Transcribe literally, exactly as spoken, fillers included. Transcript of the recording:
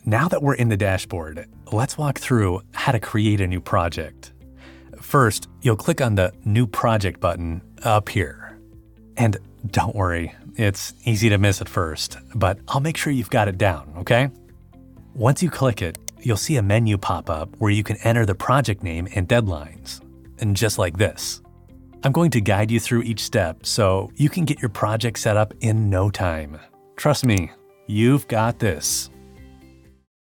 Now that we're in the dashboard, let's walk through how to create a new project. First, you'll click on the New Project button up here. And don't worry, it's easy to miss at first, but I'll make sure you've got it down, okay? Once you click it, you'll see a menu pop up where you can enter the project name and deadlines. And just like this. I'm going to guide you through each step so you can get your project set up in no time. Trust me, you've got this.